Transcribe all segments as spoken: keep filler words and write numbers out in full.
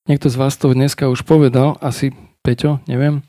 Niekto z vás to dneska už povedal, asi Peťo, neviem,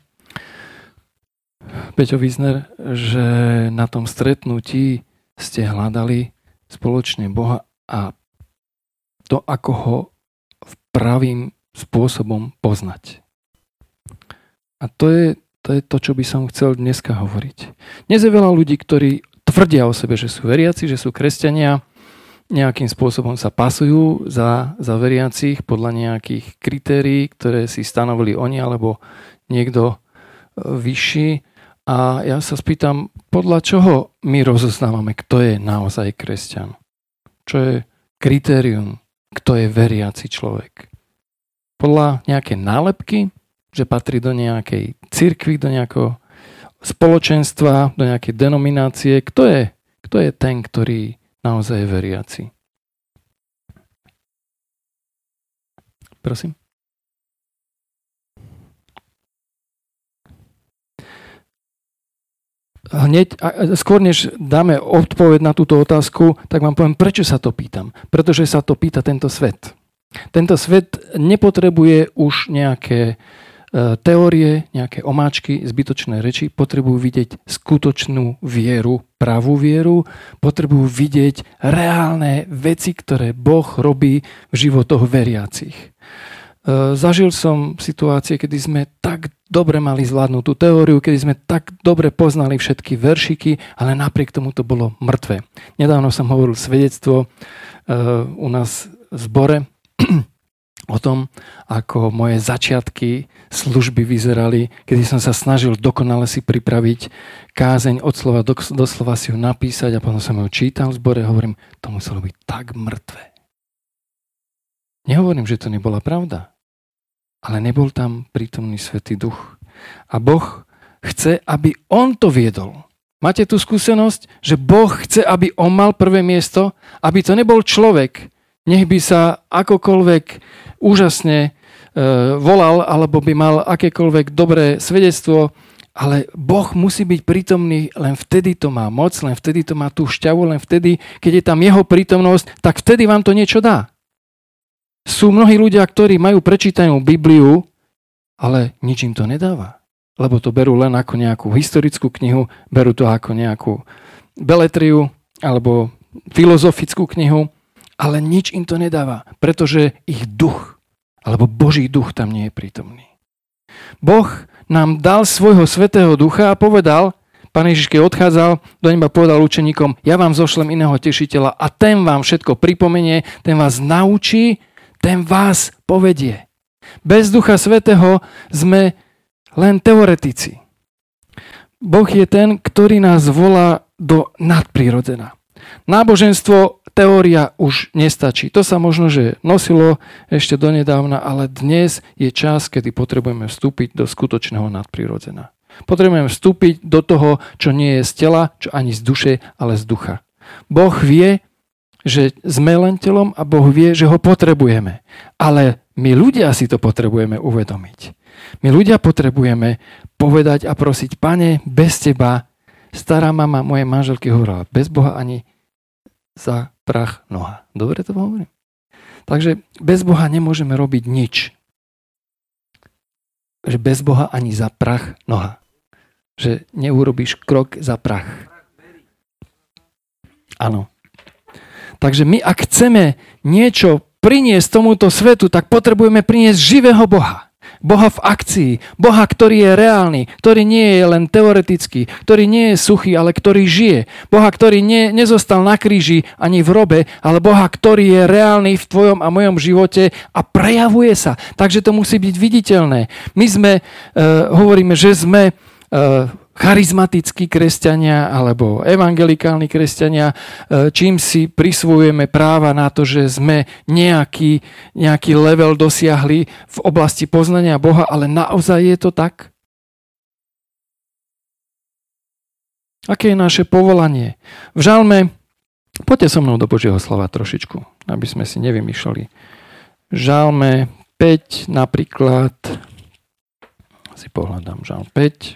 Peťo Wiesner, že na tom stretnutí ste hľadali spoločne Boha a to, ako ho pravým spôsobom poznať. A to je, to je to, čo by som chcel dneska hovoriť. Dnes je veľa ľudí, ktorí tvrdia o sebe, že sú veriaci, že sú kresťania, nejakým spôsobom sa pasujú za, za veriacich podľa nejakých kritérií, ktoré si stanovili oni alebo niekto vyšší. A ja sa spýtam, podľa čoho my rozoznávame, kto je naozaj kresťan? Čo je kritérium, kto je veriaci človek? Podľa nejaké nálepky, že patrí do nejakej cirkvi, do nejakého spoločenstva, do nejakej denominácie. Kto je, kto je ten, ktorý naozaj je veriaci? Prosím. Hneď, skôr než dáme odpoveď na túto otázku, tak vám poviem, prečo sa to pýtam. Pretože sa to pýta tento svet. Tento svet nepotrebuje už nejaké teórie, nejaké omáčky, zbytočné reči, potrebujú vidieť skutočnú vieru, pravú vieru, potrebujú vidieť reálne veci, ktoré Boh robí v životoch veriacich. Zažil som situácie, kedy sme tak dobre mali zvládnutú teóriu, kedy sme tak dobre poznali všetky veršiky, ale napriek tomu to bolo mŕtve. Nedávno som hovoril svedectvo u nás v zbore o tom, ako moje začiatky služby vyzerali, kedy som sa snažil dokonale si pripraviť kázeň od slova do, do slova si ju napísať a potom som ju čítal v zbore a hovorím, to muselo byť tak mŕtve. Nehovorím, že to nebola pravda, ale nebol tam prítomný Svätý Duch. A Boh chce, aby on to viedol. Máte tú skúsenosť, že Boh chce, aby on mal prvé miesto, aby to nebol človek, nech by sa akokoľvek úžasne e, volal, alebo by mal akékoľvek dobré svedectvo, ale Boh musí byť prítomný, len vtedy to má moc, len vtedy to má tú šťavu, len vtedy, keď je tam jeho prítomnosť, tak vtedy vám to niečo dá. Sú mnohí ľudia, ktorí majú prečítanú Bibliu, ale nič im to nedáva. Lebo to berú len ako nejakú historickú knihu, berú to ako nejakú beletriu alebo filozofickú knihu, ale nič im to nedáva, pretože ich duch, alebo Boží duch tam nie je prítomný. Boh nám dal svojho Svätého Ducha a povedal, Pán Ježiš, keď odchádzal do neba, povedal učeníkom, ja vám zošlem iného tešiteľa a ten vám všetko pripomenie, ten vás naučí, ten vás povedie. Bez Ducha Svätého sme len teoretici. Boh je ten, ktorý nás volá do nadprirodzená. Náboženstvo, teória už nestačí. To sa možno, že nosilo ešte donedávna, ale dnes je čas, kedy potrebujeme vstúpiť do skutočného nadprirodzená. Potrebujeme vstúpiť do toho, čo nie je z tela, čo ani z duše, ale z ducha. Boh vie, že sme len telom a Boh vie, že ho potrebujeme. Ale my ľudia si to potrebujeme uvedomiť. My ľudia potrebujeme povedať a prosiť, Pane, bez teba, stará mama mojej manželky hovorila, bez Boha ani za prach noha. Dobre to hovorím? Takže bez Boha nemôžeme robiť nič. Že bez Boha ani za prach noha. Že neurobíš krok za prach. Áno. Takže my, ak chceme niečo priniesť tomuto svetu, tak potrebujeme priniesť živého Boha. Boha v akcii. Boha, ktorý je reálny, ktorý nie je len teoretický, ktorý nie je suchý, ale ktorý žije. Boha, ktorý nie, nezostal na kríži ani v robe, ale Boha, ktorý je reálny v tvojom a mojom živote a prejavuje sa. Takže to musí byť viditeľné. My sme, uh, hovoríme, že sme uh, charizmatickí kresťania alebo evangelikálni kresťania, čím si prisvojujeme práva na to, že sme nejaký, nejaký level dosiahli v oblasti poznania Boha, ale naozaj je to tak? Aké je naše povolanie? V žalme, poďte so mnou do Božieho slova trošičku, aby sme si nevymýšľali. V žalme päť napríklad, si pohľadám žalm päť,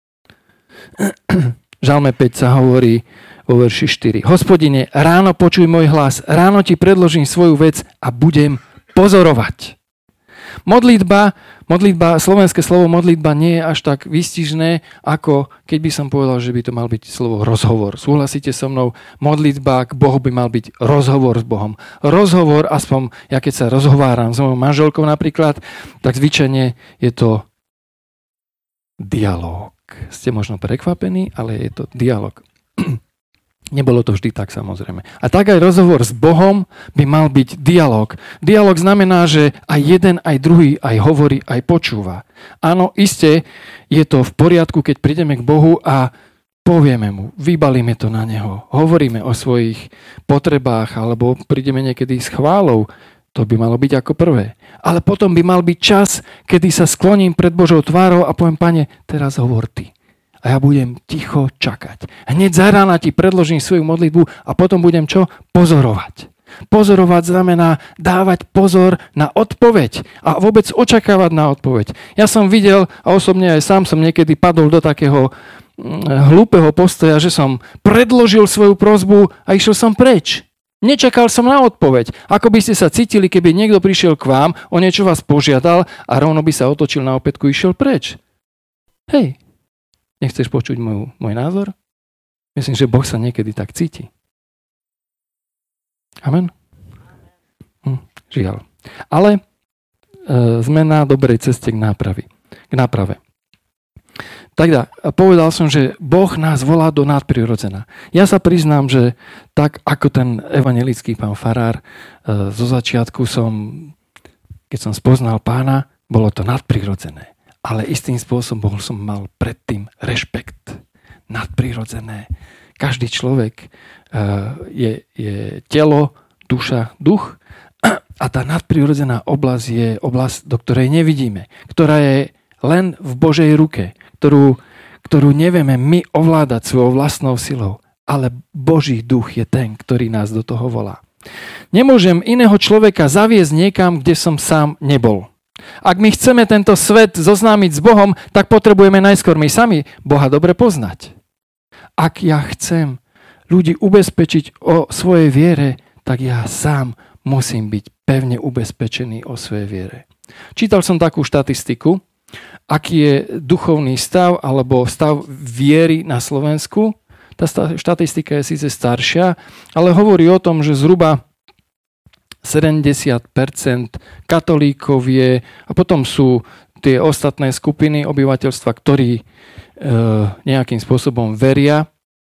Žalme päť sa hovorí vo verši štyri. Hospodine, ráno počuj môj hlas, ráno ti predložím svoju vec a budem pozorovať. Modlitba, modlitba, slovenské slovo modlitba nie je až tak výstižné, ako keď by som povedal, že by to mal byť slovo rozhovor. Súhlasíte so mnou? Modlitba k Bohu by mal byť rozhovor s Bohom. Rozhovor, aspoň ja keď sa rozhováram s mojou manželkou napríklad, tak zvyčajne je to dialóg. Ste možno prekvapení, ale je to dialóg. Nebolo to vždy tak, samozrejme. A tak aj rozhovor s Bohom by mal byť dialog. Dialog znamená, že aj jeden, aj druhý, aj hovorí, aj počúva. Áno, iste je to v poriadku, keď prídeme k Bohu a povieme mu, vybalíme to na Neho, hovoríme o svojich potrebách, alebo prídeme niekedy s chválou. To by malo byť ako prvé. Ale potom by mal byť čas, kedy sa skloním pred Božou tvárou a poviem, Pane, teraz hovor Ty. A ja budem ticho čakať. Hneď za rána ti predložím svoju modlitbu a potom budem čo? Pozorovať. Pozorovať znamená dávať pozor na odpoveď a vôbec očakávať na odpoveď. Ja som videl a osobne aj sám som niekedy padol do takého hlúpeho postoja, že som predložil svoju prosbu a išiel som preč. Nečakal som na odpoveď. Ako by ste sa cítili, keby niekto prišiel k vám, o niečo vás požiadal a rovno by sa otočil na opätku a išiel preč. Hej. Nechceš počuť môj, môj názor? Myslím, že Boh sa niekedy tak cíti. Amen? Hm, žiaľ. Ale e, sme na dobrej ceste k nápravi. K náprave. Tak povedal som, že Boh nás volá do nadprirodzená. Ja sa priznám, že tak ako ten evanjelický pán farár, e, zo začiatku som, keď som spoznal Pána, bolo to nadprirodzené. Ale istým spôsobom som mal predtým rešpekt. Nadprirodzené. Každý človek je, je telo, duša, duch a tá nadprirodzená oblasť je oblasť, do ktorej nevidíme. Ktorá je len v Božej ruke. Ktorú, ktorú nevieme my ovládať svojou vlastnou silou. Ale Boží duch je ten, ktorý nás do toho volá. Nemôžem iného človeka zaviesť niekam, kde som sám nebol. Ak my chceme tento svet zoznámiť s Bohom, tak potrebujeme najskôr my sami Boha dobre poznať. Ak ja chcem ľudí ubezpečiť o svojej viere, tak ja sám musím byť pevne ubezpečený o svojej viere. Čítal som takú štatistiku, aký je duchovný stav alebo stav viery na Slovensku. Tá štatistika je síce staršia, ale hovorí o tom, že zhruba sedemdesiat percent katolíkov je a potom sú tie ostatné skupiny obyvateľstva, ktorí e, nejakým spôsobom veria.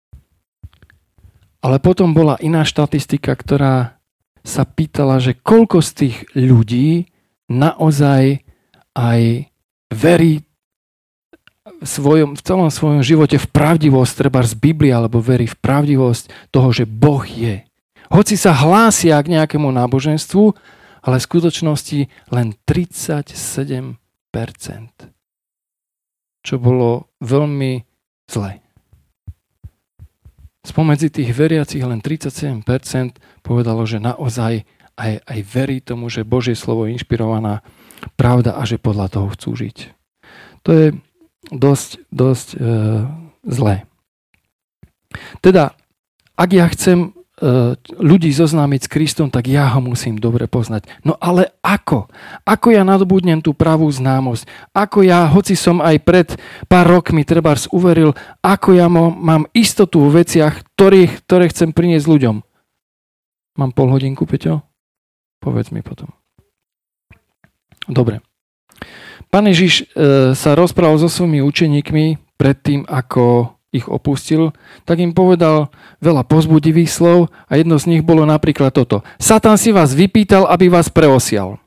Ale potom bola iná štatistika, ktorá sa pýtala, že koľko z tých ľudí naozaj aj verí v, svojom, v celom svojom živote v pravdivosť, treba z Biblie, alebo verí v pravdivosť toho, že Boh je. Hoci sa hlásia k nejakému náboženstvu, ale v skutočnosti len tridsaťsedem percent. Čo bolo veľmi zlé. Spomedzi tých veriacich len tridsaťsedem percent povedalo, že naozaj aj, aj verí tomu, že Božie slovo je inšpirovaná pravda a že podľa toho chcú žiť. To je dosť, dosť e, zlé. Teda, ak ja chcem ľudí zoznámiť s Kristom, tak ja ho musím dobre poznať. No ale ako? Ako ja nadobudnem tú pravú známosť? Ako ja, hoci som aj pred pár rokmi trebárs uveril, ako ja mám istotu vo veciach, ktorých, ktoré chcem priniesť ľuďom? Mám pol hodinku, Peťo? Povedz mi potom. Dobre. Pán Ježiš e, sa rozprával so svojimi učeníkmi predtým, ako ich opustil, tak im povedal veľa povzbudivých slov a jedno z nich bolo napríklad toto. Satan si vás vypýtal, aby vás preosial.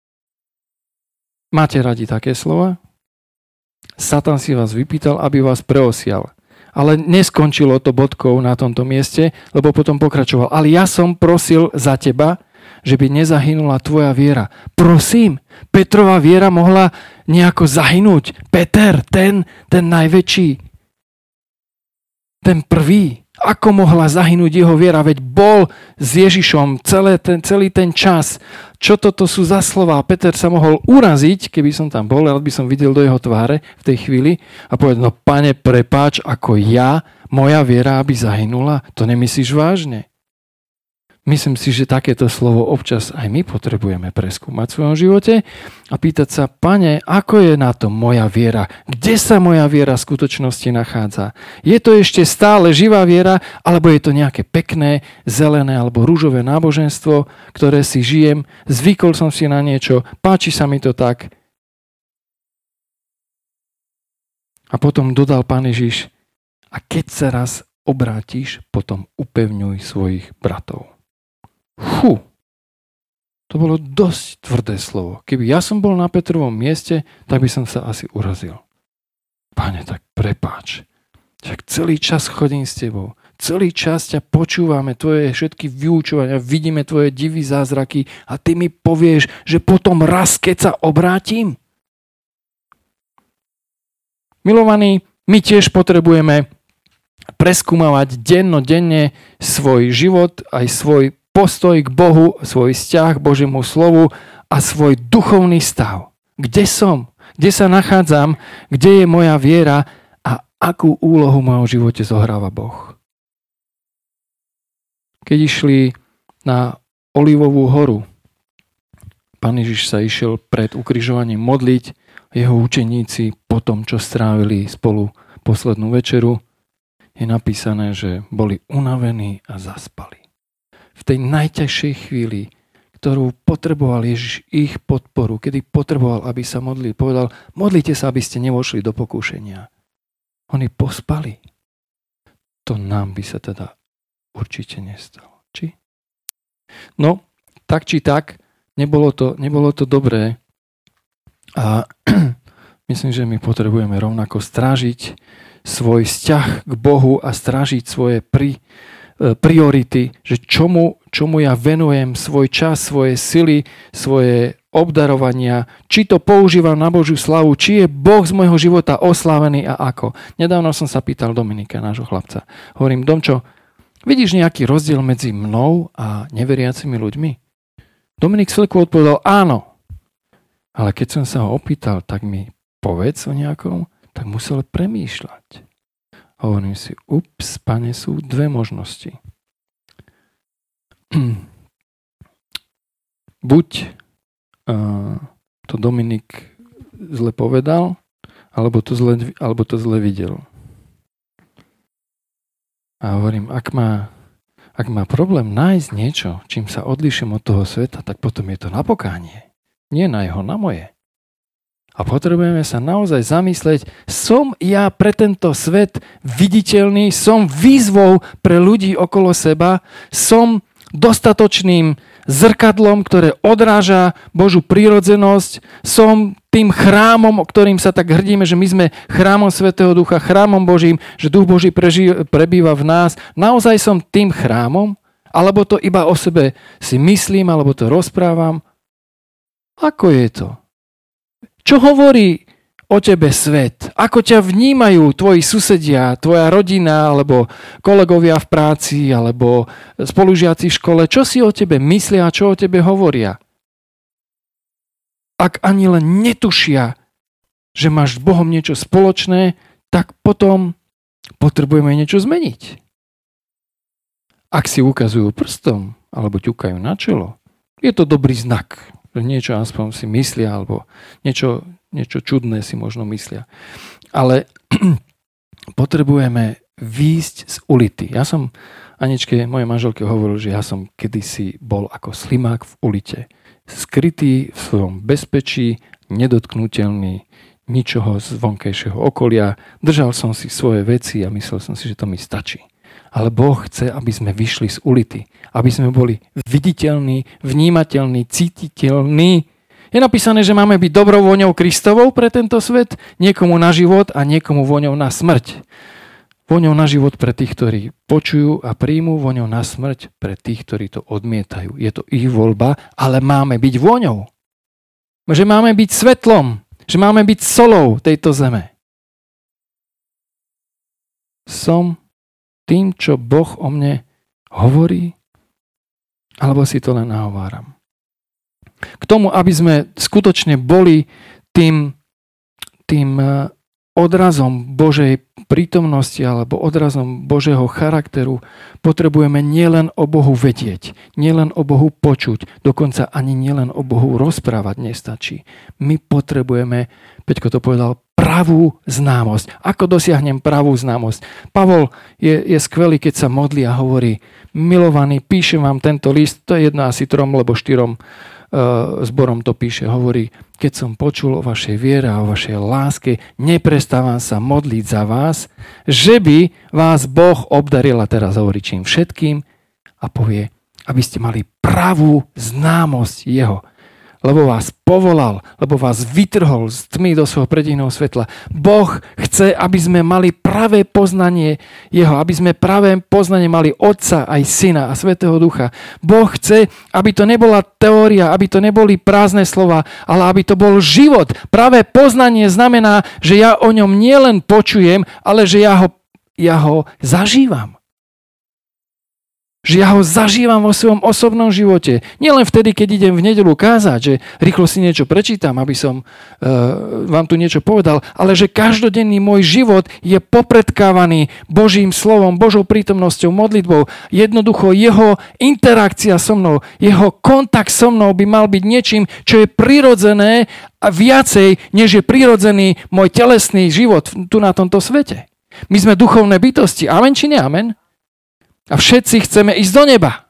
Máte radi také slova? Satan si vás vypýtal, aby vás preosial. Ale neskončilo to bodkou na tomto mieste, lebo potom pokračoval. Ale ja som prosil za teba, že by nezahynula tvoja viera. Prosím, Petrova viera mohla nejako zahynúť. Peter, ten, ten najväčší, ten prvý, ako mohla zahynúť jeho viera, veď bol s Ježišom celé ten, celý ten čas. Čo toto sú za slová? Peter sa mohol uraziť, keby som tam bol, ale by som videl do jeho tváre v tej chvíli a povedal, no Pane, prepáč, ako ja, moja viera, aby zahynula? To nemyslíš vážne? Myslím si, že takéto slovo občas aj my potrebujeme preskúmať v svojom živote a pýtať sa, Pane, ako je na to moja viera? Kde sa moja viera v skutočnosti nachádza? Je to ešte stále živá viera, alebo je to nejaké pekné, zelené alebo rúžové náboženstvo, ktoré si žijem, zvykol som si na niečo, páči sa mi to tak. A potom dodal Pán Ježiš, a keď sa raz obrátiš, potom upevňuj svojich bratov. Fú, to bolo dosť tvrdé slovo. Keby ja som bol na Petrovom mieste, tak by som sa asi urazil. Pane, tak prepáč. Však celý čas chodím s tebou. Celý čas ťa počúvame, tvoje všetky vyučovania, vidíme tvoje divy zázraky a ty mi povieš, že potom raz, keď sa obrátim. Milovaní, my tiež potrebujeme preskúmavať dennodenne svoj život, aj svoj postoj k Bohu, svoj vzťah k Božiemu slovu a svoj duchovný stav. Kde som? Kde sa nachádzam? Kde je moja viera? A akú úlohu v mojom živote zohráva Boh? Keď išli na Olivovú horu, Pán Ježiš sa išiel pred ukrižovaním modliť, jeho učeníci po tom, čo strávili spolu poslednú večeru, je napísané, že boli unavení a zaspali. V tej najťažšej chvíli, ktorú potreboval Ježiš ich podporu, kedy potreboval, aby sa modlil, povedal, modlite sa, aby ste nevošli do pokúšenia. Oni pospali. To nám by sa teda určite nestalo. Či? No, tak či tak, nebolo to, nebolo to dobré. A myslím, že my potrebujeme rovnako strážiť svoj vzťah k Bohu a strážiť svoje pri priority, že čomu, čomu ja venujem svoj čas, svoje sily, svoje obdarovania, či to používam na Božiu slavu, či je Boh z môjho života oslávený a ako. Nedávno som sa pýtal Dominika, nášho chlapca. Hovorím, Domčo, vidíš nejaký rozdiel medzi mnou a neveriacimi ľuďmi? Dominik Svilku odpovedal áno. Ale keď som sa ho opýtal, tak mi povedz o nejakom, tak musel premýšľať. Hovorím si, ups, Pane, sú dve možnosti. Buď uh, to Dominik zle povedal, alebo to zle, alebo to zle videl. A hovorím, ak má, ak má problém nájsť niečo, čím sa odliším od toho sveta, tak potom je to na pokánie. Nie na jeho, na moje. A potrebujeme sa naozaj zamyslieť, som ja pre tento svet viditeľný, som výzvou pre ľudí okolo seba, som dostatočným zrkadlom, ktoré odráža Božiu prírodzenosť, som tým chrámom, o ktorým sa tak hrdíme, že my sme chrámom Svätého Ducha, chrámom Božím, že Duch Boží preží, prebýva v nás. Naozaj som tým chrámom? Alebo to iba o sebe si myslím, alebo to rozprávam? Ako je to? Čo hovorí o tebe svet? Ako ťa vnímajú tvoji susedia, tvoja rodina, alebo kolegovia v práci, alebo spolužiaci v škole? Čo si o tebe myslia a čo o tebe hovoria? Ak ani len netušia, že máš s Bohom niečo spoločné, tak potom potrebujeme niečo zmeniť. Ak si ukazujú prstom, alebo ťukajú na čelo, je to dobrý znak. Niečo aspoň si myslia, alebo niečo, niečo čudné si možno myslia. Ale potrebujeme výjsť z ulity. Ja som Aničke, mojej manželke, hovoril, že ja som kedysi bol ako slimák v ulite. Skrytý v svojom bezpečí, nedotknutelný, ničoho z vonkajšieho okolia. Držal som si svoje veci a myslel som si, že to mi stačí. Ale Boh chce, aby sme vyšli z ulity. Aby sme boli viditeľní, vnímateľní, cítiteľní. Je napísané, že máme byť dobrou voňou Kristovou pre tento svet, niekomu na život a niekomu voňou na smrť. Voňou na život pre tých, ktorí počujú a príjmú, voňou na smrť pre tých, ktorí to odmietajú. Je to ich voľba, ale máme byť voňou. Že máme byť svetlom, že máme byť solou tejto zeme. Som tým, čo Boh o mne hovorí, alebo si to len nahováram. K tomu, aby sme skutočne boli tým, tým odrazom Božej prítomnosti alebo odrazom Božieho charakteru potrebujeme nielen o Bohu vedieť, nielen o Bohu počuť, dokonca ani nielen o Bohu rozprávať nestačí. My potrebujeme, Peťko to povedal, pravú známosť. Ako dosiahnem pravú známosť? Pavol je, je skvelý, keď sa modlí a hovorí: milovaný, píšem vám tento list, to je jedno asi trom, lebo štyrom zborom to píše, hovorí: keď som počul o vašej viere a o vašej láske, neprestávam sa modliť za vás, že by vás Boh obdaril, a teraz hovorí čím všetkým, a povie, aby ste mali pravú známosť Jeho. Lebo vás povolal, lebo vás vytrhol z tmy do svojho predivného svetla. Boh chce, aby sme mali pravé poznanie Jeho, aby sme pravé poznanie mali Otca, aj Syna a Svätého Ducha. Boh chce, aby to nebola teória, aby to neboli prázdne slova, ale aby to bol život. Pravé poznanie znamená, že ja o ňom nielen počujem, ale že ja ho, ja ho zažívam. Že ja ho zažívam vo svojom osobnom živote. Nielen vtedy, keď idem v nedeľu kázať, že rýchlo si niečo prečítam, aby som uh, vám tu niečo povedal, ale že každodenný môj život je popredkávaný Božím slovom, Božou prítomnosťou, modlitbou. Jednoducho jeho interakcia so mnou, jeho kontakt so mnou by mal byť niečím, čo je prirodzené a viacej, než je prirodzený môj telesný život tu na tomto svete. My sme duchovné bytosti. Amen či nie amen? A všetci chceme ísť do neba.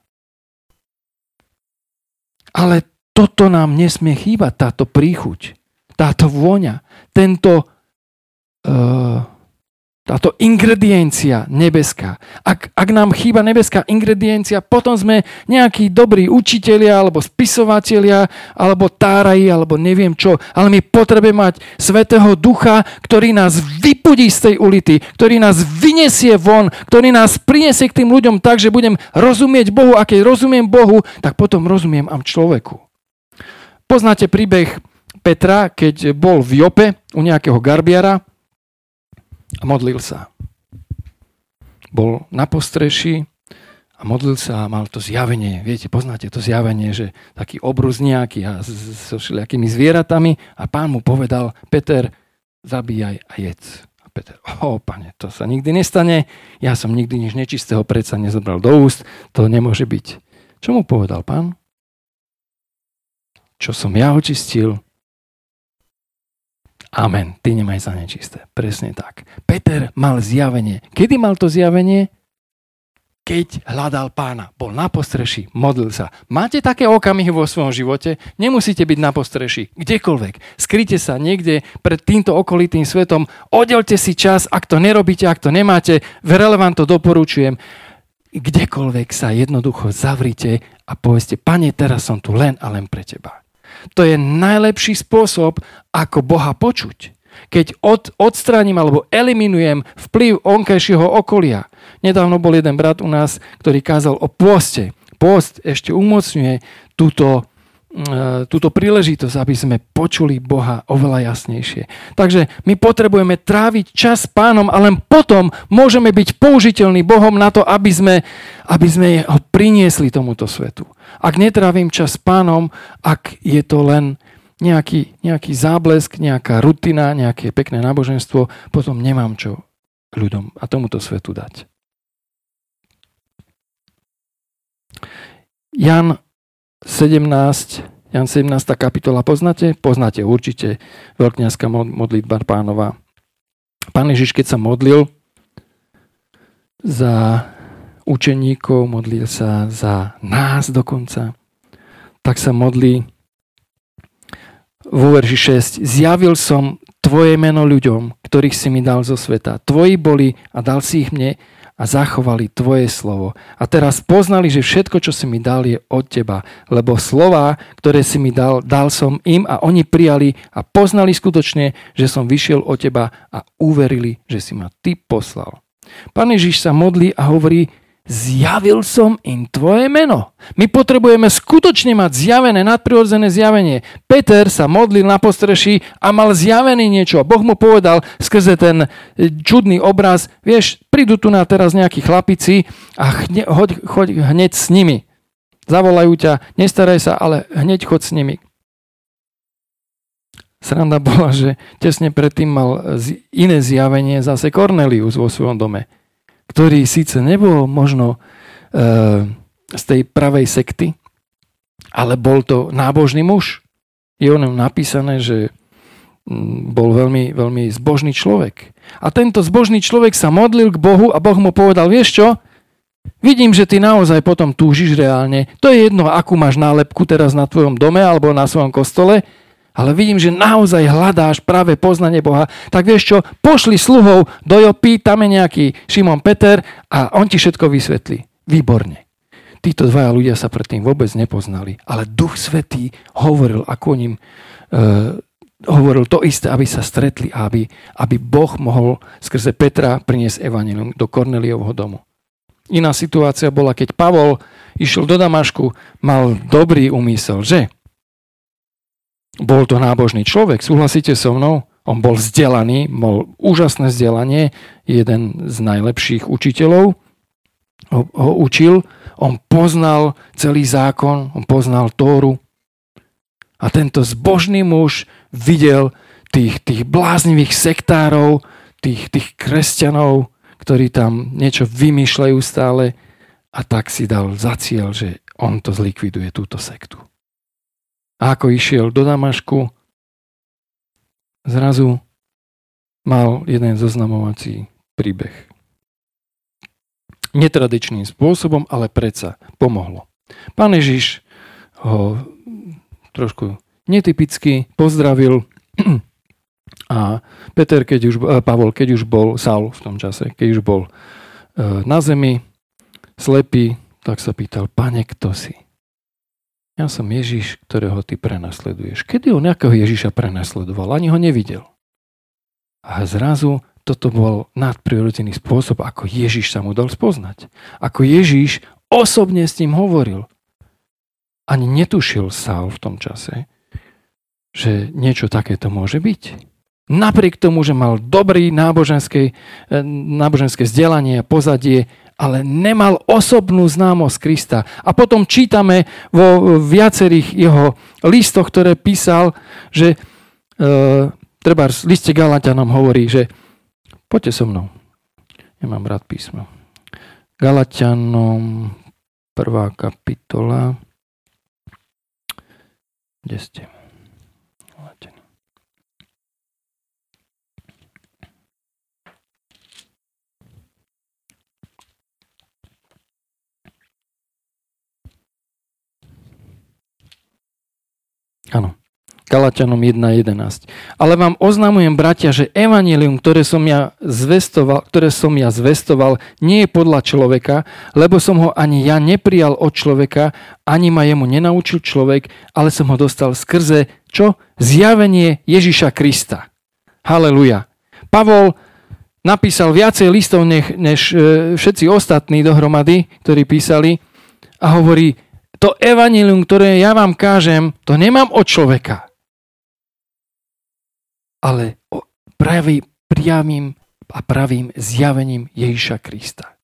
Ale toto nám nesmie chýbať, táto príchuť, táto vôňa, tento, uh, táto ingrediencia nebeská. Ak, ak nám chýba nebeská ingrediencia, potom sme nejakí dobrí učitelia, alebo spisovatelia, alebo táraji, alebo neviem čo. Ale my potrebujeme mať Svätého Ducha, ktorý nás vypudí z tej ulity, ktorý nás vyniesie von, ktorý nás priniesie k tým ľuďom tak, že budem rozumieť Bohu. A keď rozumiem Bohu, tak potom rozumiem aj človeku. Poznáte príbeh Petra, keď bol v Jope u nejakého garbiara a modlil sa. Bol na postreši a modlil sa a mal to zjavenie. Viete, poznáte to zjavenie, že taký obrus nejaký a so všelijakými zvieratami a pán mu povedal: Peter, zabíjaj a jedz. A Peter: o, pane, to sa nikdy nestane. Ja som nikdy nič nečistého predsa nezobral do úst. To nemôže byť. Čo mu povedal pán? Čo som ja očistil, amen, ty nemaj za nečisté. Presne tak. Peter mal zjavenie. Kedy mal to zjavenie? Keď hľadal pána. Bol na postreši, modlil sa. Máte také okamihy vo svojom živote? Nemusíte byť na postreši. Kdekoľvek. Skryte sa niekde pred týmto okolitým svetom. Oddelte si čas, ak to nerobíte, ak to nemáte. Veľa vám to doporučujem. Kdekoľvek sa jednoducho zavrite a povedzte: Pane, teraz som tu len a len pre teba. To je najlepší spôsob, ako Boha počuť. Keď od, odstránim alebo eliminujem vplyv onkajšieho okolia. Nedávno bol jeden brat u nás, ktorý kázal o pôste. Pôst ešte umocňuje túto, e, túto príležitosť, aby sme počuli Boha oveľa jasnejšie. Takže my potrebujeme tráviť čas s pánom a len potom môžeme byť použiteľní Bohom na to, aby sme, aby sme ho priniesli tomuto svetu. Ak netrávim čas s pánom, ak je to len nejaký, nejaký záblesk, nejaká rutina, nejaké pekné náboženstvo, potom nemám čo ľuďom a tomuto svetu dať. Jan sedemnásť, Jan sedemnásta kapitola poznáte? Poznáte určite, veľkňazská modlitba Pánova. Pán Ježiš, keď sa modlil za učeníkov, modlil sa za nás dokonca, tak sa modlí vo verši šesť. Zjavil som tvoje meno ľuďom, ktorých si mi dal zo sveta. Tvoji boli a dal si ich mne a zachovali tvoje slovo. A teraz poznali, že všetko, čo si mi dal, je od teba. Lebo slová, ktoré si mi dal, dal som im a oni prijali a poznali skutočne, že som vyšiel od teba a uverili, že si ma ty poslal. Pán Ježiš sa modlí a hovorí: zjavil som im tvoje meno. My potrebujeme skutočne mať zjavené, nadprirodzené zjavenie. Peter sa modlil na postreši a mal zjavené niečo. Boh mu povedal skrze ten čudný obraz: vieš, prídu tu na teraz nejakí chlapici a hne, hoď, choď hneď s nimi. Zavolajú ťa, nestaraj sa, ale hneď choď s nimi. Sranda bola, že tesne predtým mal iné zjavenie zase Kornelius vo svojom dome, ktorý síce nebol možno e, z tej pravej sekty, ale bol to nábožný muž. Je o ňom napísané, že bol veľmi, veľmi zbožný človek. A tento zbožný človek sa modlil k Bohu a Boh mu povedal, vieš čo, vidím, že ty naozaj potom túžiš reálne. To je jedno, akú máš nálepku teraz na tvojom dome alebo na svojom kostole, ale vidím, že naozaj hľadáš práve poznanie Boha. Tak vieš čo, pošli sluhov do Jopy, tam je nejaký Šimon Peter a on ti všetko vysvetlí. Výborne. Títo dvaja ľudia sa predtým vôbec nepoznali, ale Duch Svätý hovoril, ako ním e, hovoril to isté, aby sa stretli a aby, aby Boh mohol skrze Petra priniesť evanjelium do Korneliovho domu. Iná situácia bola, keď Pavol išiel do Damašku, mal dobrý úmysel, že? Bol to nábožný človek, súhlasíte so mnou? On bol vzdelaný, mal úžasné vzdelanie, jeden z najlepších učiteľov ho, ho učil, on poznal celý zákon, on poznal Tóru. A tento zbožný muž videl tých, tých bláznivých sektárov, tých, tých kresťanov, ktorí tam niečo vymýšľajú stále a tak si dal za cieľ, že on to zlikviduje, túto sektu. A ako išiel do Damašku, zrazu mal jeden zoznamovací príbeh. Netradičným spôsobom, ale predsa pomohlo. Pán Ježiš ho trošku netypicky pozdravil a Peter, keď už, Pavol, keď už bol, Saul v tom čase, keď už bol na zemi, slepý, tak sa pýtal, Pane, kto si? Ja som Ježiš, ktorého ty prenasleduješ. Kedy on nejakého Ježiša prenasledoval? Ani ho nevidel. A zrazu toto bol nadprirodzený spôsob, ako Ježiš sa mu dal spoznať. Ako Ježiš osobne s ním hovoril. Ani netušil Saul v tom čase, že niečo takéto môže byť. Napriek tomu, že mal dobrý náboženské, náboženské vzdelanie a pozadie, ale nemal osobnú známosť Krista. A potom čítame vo viacerých jeho listoch, ktoré písal, že e, treba v liste Galatianom hovorí, že poďte so mnou. Nemám rád písmo. Galatianom prvá kapitola. Kde ste? Galatianom. Áno. Galatianom jedna jedenásť. Ale vám oznamujem, bratia, že evanjelium, ktoré som ja zvestoval, ktoré som ja zvestoval, nie je podľa človeka, lebo som ho ani ja neprijal od človeka, ani ma jemu nenaučil človek, ale som ho dostal skrze, čo? Zjavenie Ježiša Krista. Haleluja. Pavol napísal viacej listov, než, než všetci ostatní dohromady, ktorí písali a hovorí, to evanjelium, ktoré ja vám kážem, to nemám od človeka, ale pravý, priamým a pravým zjavením Ježiša Krista.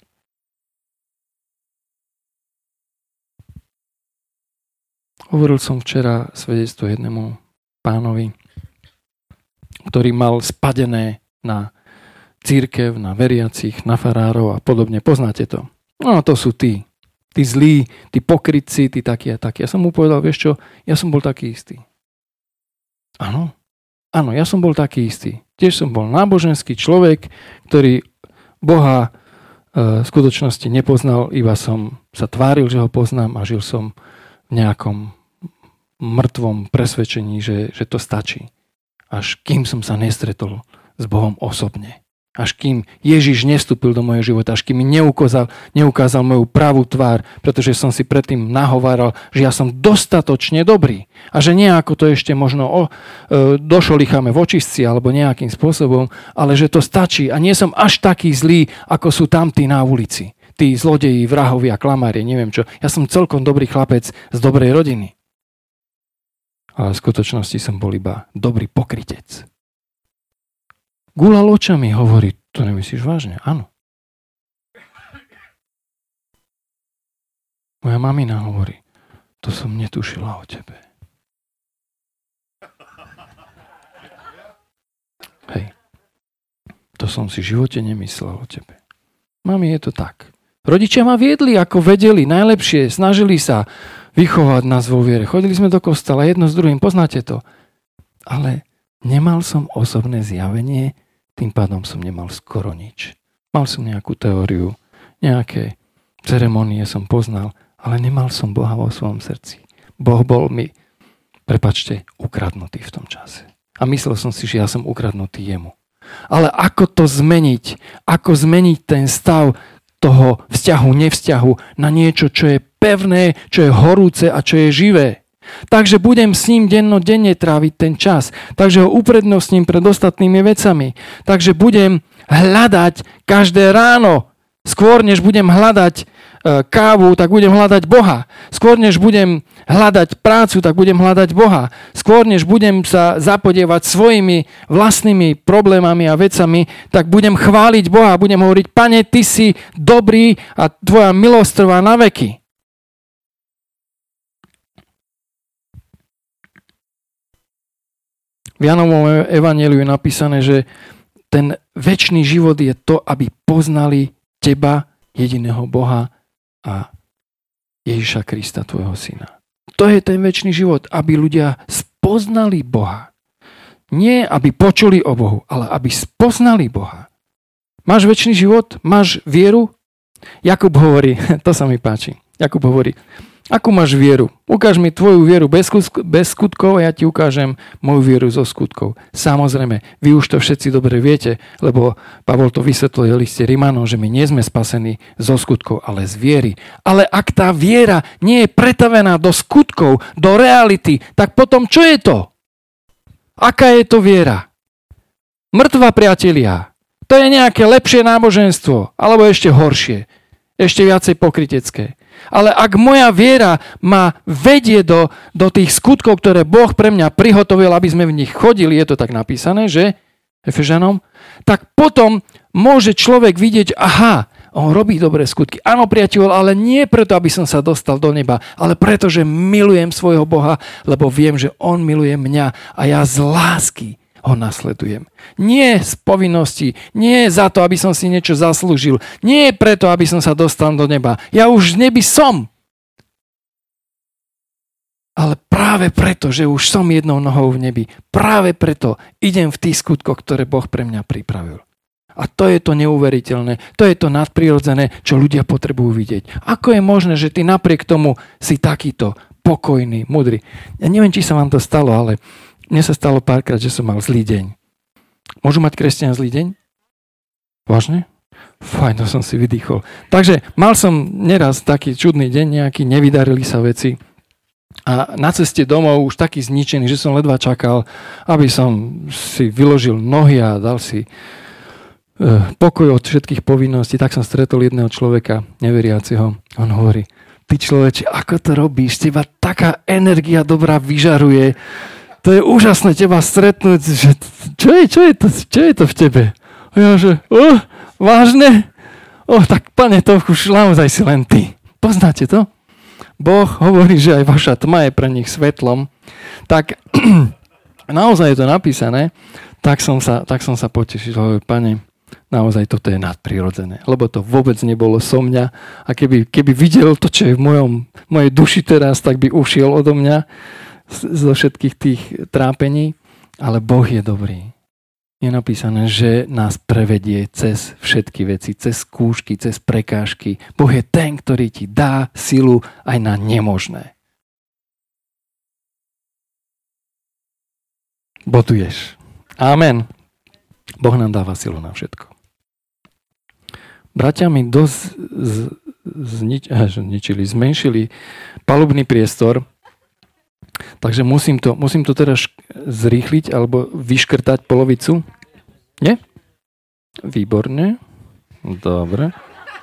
Hovoril som včera svedectvo jednému pánovi, ktorý mal spadené na cirkev, na veriacich, na farárov a podobne. Poznáte to? No to sú tí. Tí zlí, tí pokrytci, tí takí a takí. Ja som mu povedal, vieš čo, ja som bol taký istý. Áno. Áno, ja som bol taký istý. Tiež som bol náboženský človek, ktorý Boha e, v skutočnosti nepoznal, iba som sa tváril, že ho poznám a žil som v nejakom mŕtvom presvedčení, že, že to stačí. Až kým som sa nestretol s Bohom osobne. Až kým Ježiš nevstúpil do mojho života, až kým mi neukázal, neukázal moju pravú tvár, pretože som si predtým nahováral, že ja som dostatočne dobrý a že nejako to ešte možno o, e, došolicháme v očistci alebo nejakým spôsobom, ale že to stačí a nie som až taký zlý, ako sú tamtí na ulici. Tí zlodeji, vrahovia, klamári, neviem čo. Ja som celkom dobrý chlapec z dobrej rodiny. Ale v skutočnosti som bol iba dobrý pokrytec. Gulal očami, hovorí, to nemyslíš vážne? Áno. Moja mamina hovorí, to som netušila o tebe. som si v živote nemyslel o tebe. Mami, je to tak. Rodičia ma viedli, ako vedeli, najlepšie, snažili sa vychovať nás vo viere. Chodili sme do kostola jedno s druhým, poznáte to. Ale nemal som osobné zjavenie, tým pádom som nemal skoro nič. Mal som nejakú teóriu, nejaké ceremonie som poznal, ale nemal som Boha vo svojom srdci. Boh bol mi, prepáčte, ukradnutý v tom čase. A myslel som si, že ja som ukradnutý jemu. Ale ako to zmeniť? Ako zmeniť ten stav toho vzťahu, nevzťahu na niečo, čo je pevné, čo je horúce a čo je živé? Takže budem s ním dennodenne tráviť ten čas. Takže ho uprednostním pred ostatnými vecami. Takže budem hľadať každé ráno. Skôr než budem hľadať kávu, tak budem hľadať Boha. Skôr než budem hľadať prácu, tak budem hľadať Boha. Skôr než budem sa zapodievať svojimi vlastnými problémami a vecami, tak budem chváliť Boha. Budem hovoriť, Pane, ty si dobrý a tvoja milosť trvá na veky. V Jánovom evanjeliu je napísané, že ten večný život je to, aby poznali teba, jediného Boha a Ježiša Krista, tvojho syna. To je ten večný život, aby ľudia spoznali Boha. Nie, aby počuli o Bohu, ale aby spoznali Boha. Máš večný život? Máš vieru? Jakub hovorí, to sa mi páči, Jakub hovorí, akú máš vieru? Ukáž mi tvoju vieru bez, bez skutkov a ja ti ukážem moju vieru zo skutkov. Samozrejme, vy už to všetci dobre viete, lebo Pavol to vysvetlil v liste Rimanom, že my nie sme spasení zo skutkov, ale z viery. Ale ak tá viera nie je pretavená do skutkov, do reality, tak potom čo je to? Aká je to viera? Mŕtva, priatelia. To je nejaké lepšie náboženstvo, alebo ešte horšie, ešte viacej pokrytecké. Ale ak moja viera ma vedie do, do tých skutkov, ktoré Boh pre mňa prihotovil, aby sme v nich chodili, je to tak napísané, že Efežanom, tak potom môže človek vidieť, aha, on robí dobré skutky. Áno, priateľ, ale nie preto, aby som sa dostal do neba, ale preto, že milujem svojho Boha, lebo viem, že on miluje mňa a ja z lásky ho nasledujem. Nie z povinnosti, nie za to, aby som si niečo zaslúžil, nie preto, aby som sa dostal do neba. Ja už v nebi som. Ale práve preto, že už som jednou nohou v nebi, práve preto idem v tých skutkoch, ktoré Boh pre mňa pripravil. A to je to neuveriteľné, to je to nadprirodzené, čo ľudia potrebujú vidieť. Ako je možné, že ty napriek tomu si takýto pokojný, mudrý? Ja neviem, či sa vám to stalo, ale mne sa stalo párkrát, že som mal zlý deň. Môžu mať kresťania zlý deň? Vážne? Fajn, to som si vydýchol. Takže mal som neraz taký čudný deň nejaký, nevydarili sa veci. A na ceste domov už taký zničený, že som ledva čakal, aby som si vyložil nohy a dal si pokoj od všetkých povinností. Tak som stretol jedného človeka, neveriaceho. On hovorí, ty človeče, ako to robíš? Teba taká energia dobrá vyžaruje. To je úžasné teba stretnúť, že čo je, čo je to, čo je to v tebe? A ja, že, oh, vážne? Oh, tak Pane, to už naozaj si len ty. Poznáte to? Boh hovorí, že aj vaša tma je pre nich svetlom. Tak naozaj je to napísané, tak som sa, tak som sa potešil. Hovorí, Pane, naozaj toto je nadprirodzené, lebo to vôbec nebolo so mňa. A keby, keby videl to, čo je v mojom, mojej duši teraz, tak by ušiel odo mňa zo všetkých tých trápení, ale Boh je dobrý. Je napísané, že nás prevedie cez všetky veci, cez skúšky, cez prekážky. Boh je ten, ktorý ti dá silu aj na nemožné. Boduješ. Amen. Boh nám dáva silu na všetko. Bratia mi dosť z, znič, zničili, zmenšili palubný priestor. Takže musím to, musím to teraz zrýchliť alebo vyškrtať polovicu. Nie? Výborne. Dobre.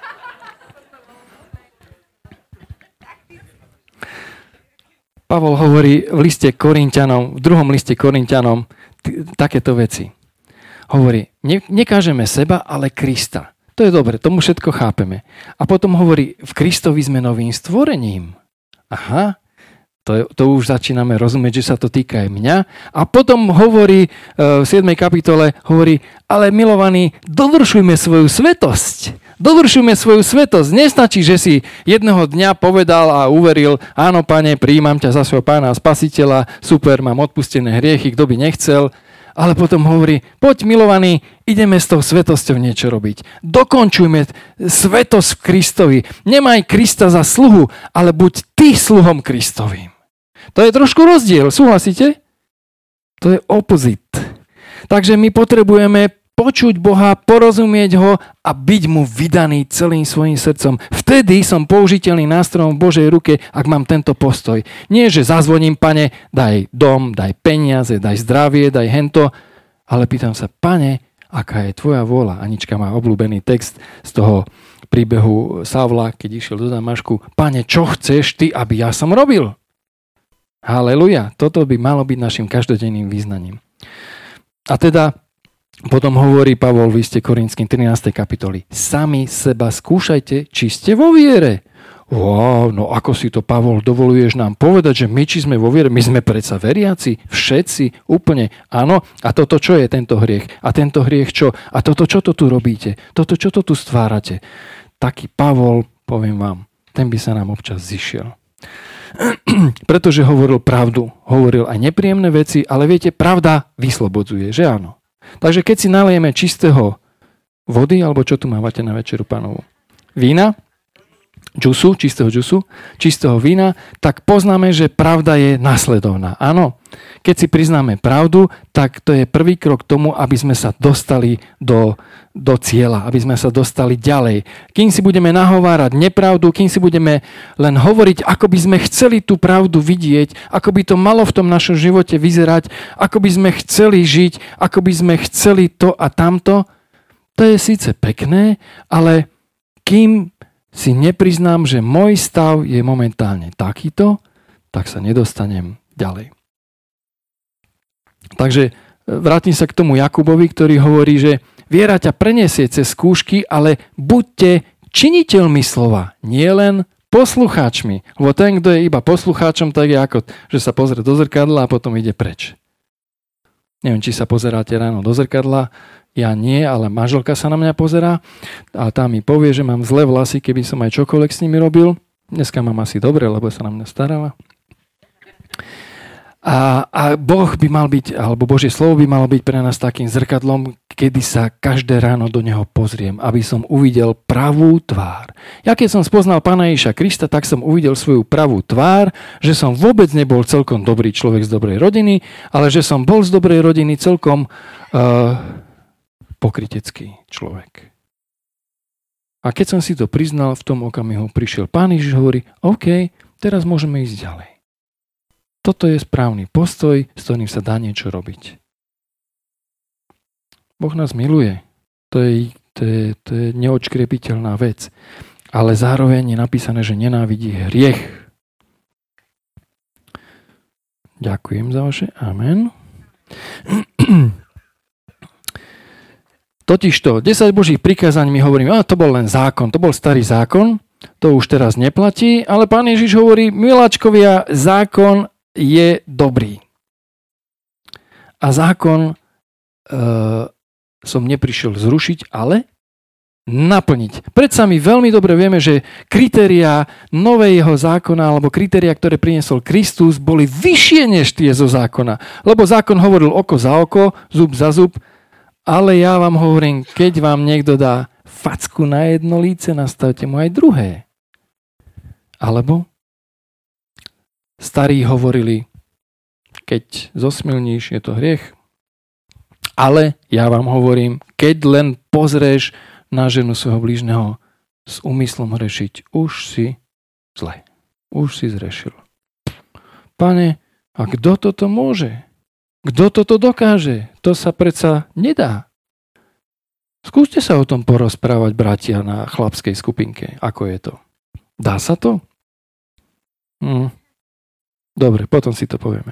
Pavol hovorí v liste Korinťanom, v druhom liste Korinťanom t- takéto veci. Hovorí, ne, nekážeme seba, ale Krista. To je dobre, tomu všetko chápeme. A potom hovorí, v Kristovi sme novým stvorením. Aha, To, to už začíname rozumieť, že sa to týka aj mňa. A potom hovorí v siedmej kapitole, hovorí, ale milovaní, dovršujme svoju svetosť. Dovršujme svoju svetosť. Nestačí, že si jedného dňa povedal a uveril, áno, Pane, prijímam ťa za svojho Pána a Spasiteľa, super, mám odpustené hriechy, kto by nechcel. Ale potom hovorí, poď milovaní, ideme s tou svetosťou niečo robiť. Dokončujme svetosť v Kristovi. Nemaj Krista za sluhu, ale buď ty sluhom Kristovým. To je trošku rozdiel, súhlasíte? To je opozit. Takže my potrebujeme počuť Boha, porozumieť ho a byť mu vydaný celým svojim srdcom. Vtedy som použiteľný nástrojom v Božej ruke, ak mám tento postoj. Nie, že zazvoním, Pane, daj dom, daj peniaze, daj zdravie, daj hento, ale pýtam sa, Pane, aká je tvoja vôľa? Anička má obľúbený text z toho príbehu Savla, keď išiel do Damašku. Pane, čo chceš ty, aby ja som robil? Haleluja. Toto by malo byť našim každodenným význaním. A teda potom hovorí Pavol v liste Korinským trinástej kapitoli. Sami seba skúšajte, či ste vo viere. Wow, no ako si to, Pavol, dovoluješ nám povedať, že my či sme vo viere? My sme predsa veriaci, všetci, úplne. Áno, a toto čo je tento hriech? A tento hriech čo? A toto čo to tu robíte? Toto čo to tu stvárate? Taký Pavol, poviem vám, ten by sa nám občas zišiel. Pretože hovoril pravdu, hovoril aj nepríjemné veci, ale viete, pravda vyslobodzuje, že áno. Takže keď si nalejeme čistého vody, alebo čo tu mávate na večeru pánovu? Vína, džusu, čistého džusu, čistého vína, tak poznáme, že pravda je nasledovná. Áno, keď si priznáme pravdu, tak to je prvý krok k tomu, aby sme sa dostali do, do cieľa, aby sme sa dostali ďalej. Kým si budeme nahovárať nepravdu, kým si budeme len hovoriť, ako by sme chceli tú pravdu vidieť, ako by to malo v tom našom živote vyzerať, ako by sme chceli žiť, ako by sme chceli to a tamto, to je síce pekné, ale kým si nepriznám, že môj stav je momentálne takýto, tak sa nedostanem ďalej. Takže vrátim sa k tomu Jakubovi, ktorý hovorí, že viera ťa preniesie cez skúšky, ale buďte činiteľmi slova, nie len poslucháčmi. Lebo ten, kto je iba poslucháčom, tak je ako, že sa pozrie do zrkadla a potom ide preč. Neviem, či sa pozeráte ráno do zrkadla, ja nie, ale manželka sa na mňa pozerá a tá mi povie, že mám zlé vlasy, keby som aj čokoľvek s nimi robil. Dneska mám asi dobre, lebo sa na mňa starala. A, a Boh by mal byť, alebo Božie slovo by malo byť pre nás takým zrkadlom, kedy sa každé ráno do neho pozriem, aby som uvidel pravú tvár. Ja keď som spoznal Pána Ježiša Krista, tak som uvidel svoju pravú tvár, že som vôbec nebol celkom dobrý človek z dobrej rodiny, ale že som bol z dobrej rodiny celkom uh, pokrytecký človek. A keď som si to priznal, v tom okamihu prišiel Pán Ježiš, hovorí, OK, teraz môžeme ísť ďalej. Toto je správny postoj, s ktorým sa dá niečo robiť. Boh nás miluje. To je, to je, to je neodškriepiteľná vec. Ale zároveň je napísané, že nenávidí hriech. Ďakujem za vaše. Amen. Totižto, desať Božích prikázaní mi hovorím, a to bol len zákon, to bol starý zákon, to už teraz neplatí, ale Pán Ježiš hovorí, miláčkovia, zákon je dobrý. A zákon e, som neprišiel zrušiť, ale naplniť. Predsa my veľmi dobre vieme, že kritériá nového zákona alebo kritériá, ktoré priniesol Kristus, boli vyššie než tie zo zákona. Lebo zákon hovoril oko za oko, zub za zub, ale ja vám hovorím, keď vám niekto dá facku na jedno líce, nastavte mu aj druhé. Alebo starí hovorili, keď zosmilníš, je to hriech. Ale ja vám hovorím, keď len pozrieš na ženu svojho blížneho s úmyslom hrešiť, už si zle. Už si zrešil. Pane, a kto toto môže? Kto toto dokáže? To sa predsa nedá. Skúste sa o tom porozprávať, bratia, na chlapskej skupinke. Ako je to? Dá sa to? Hm. Dobre, potom si to povieme.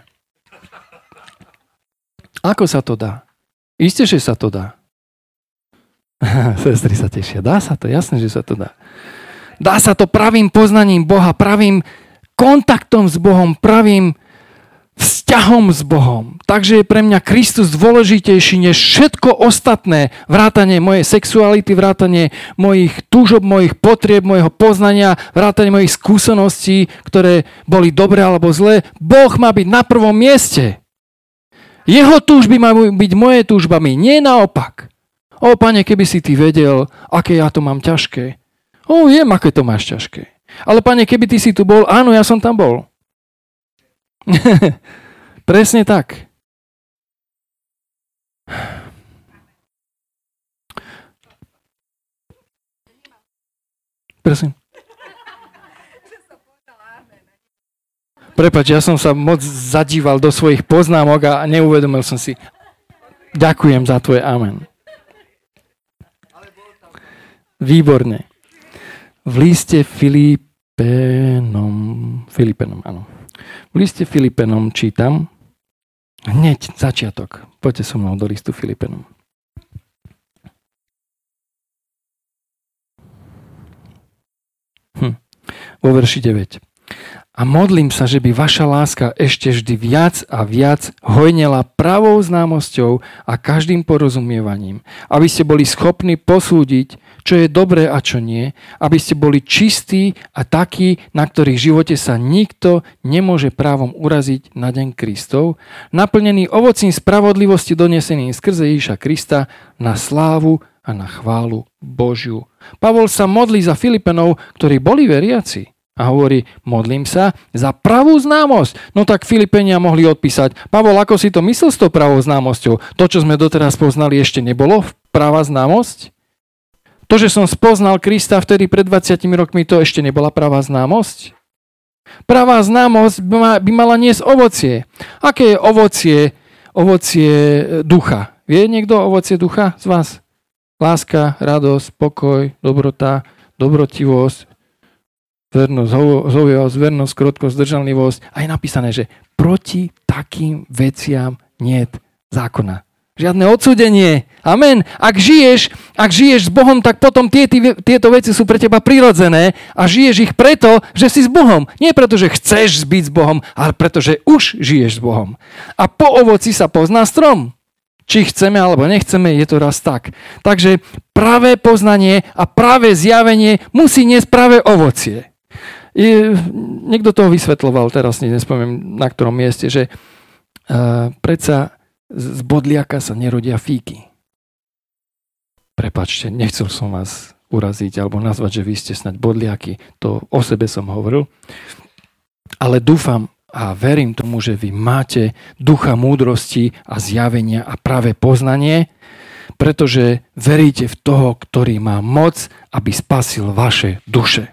Ako sa to dá? Isté, že sa to dá. Sestry sa tešia. Dá sa to, jasné, že sa to dá. Dá sa to pravým poznaním Boha, pravým kontaktom s Bohom, pravým vzťahom s Bohom. Takže je pre mňa Kristus dôležitejší než všetko ostatné. Vrátanie mojej sexuality, vrátanie mojich túžob, mojich potrieb, mojho poznania, vrátanie mojich skúseností, ktoré boli dobré alebo zlé. Boh má byť na prvom mieste. Jeho túžby majú byť moje túžbami, nie naopak. O, Pane, keby si ty vedel, aké ja to mám ťažké. O, viem, aké to máš ťažké. Ale, Pane, keby ty si tu bol, áno, ja som tam bol. Presne tak. Prosím. Prepáč, ja som sa moc zadíval do svojich poznámok a neuvedomil som si. Ďakujem za tvoje amen. Výborne. V liste Filipenom, Filipenom, áno. V liste Filipenom čítam hneď začiatok. Poďte so mnou do listu Filipenom. Hm. Vo verši deväť. A modlím sa, že by vaša láska ešte vždy viac a viac hojnela pravou známosťou a každým porozumievaním, aby ste boli schopní posúdiť, čo je dobré a čo nie, aby ste boli čistí a takí, na ktorých živote sa nikto nemôže právom uraziť na deň Kristov, naplnený ovocím spravodlivosti doneseným skrze Ježiša Krista na slávu a na chválu Božiu. Pavol sa modlí za Filipenov, ktorí boli veriaci. A hovorí, modlím sa za pravú známosť. No tak Filipenia mohli odpísať, Pavol, ako si to myslel s tou pravou známosťou? To, čo sme doteraz poznali, ešte nebolo pravá známosť? To, že som spoznal Krista vtedy pred dvadsiatimi rokmi, to ešte nebola pravá známosť? Pravá známosť by mala niesť ovocie. Aké je ovocie, ovocie ducha? Vie niekto ovocie ducha z vás? Láska, radosť, pokoj, dobrota, dobrotivosť, vernosť, zhovievavosť, vernosť, krotkosť, zdržanlivosť. A je napísané, že proti takým veciam niet zákona. Žiadne odsúdenie. Amen. Ak žiješ, ak žiješ s Bohom, tak potom tie, tie, tieto veci sú pre teba prirodzené a žiješ ich preto, že si s Bohom. Nie preto, že chceš byť s Bohom, ale preto, že už žiješ s Bohom. A po ovoci sa pozná strom. Či chceme alebo nechceme, je to raz tak. Takže pravé poznanie a pravé zjavenie musí niesť pravé ovocie. Je, niekto toho vysvetľoval, teraz nespomínam na ktorom mieste, že uh, predsa z bodliaka sa nerodia fíky. Prepáčte, nechcel som vás uraziť alebo nazvať, že vy ste snáď bodliaky. To o sebe som hovoril. Ale dúfam a verím tomu, že vy máte ducha múdrosti a zjavenia a práve poznanie, pretože veríte v toho, ktorý má moc, aby spasil vaše duše.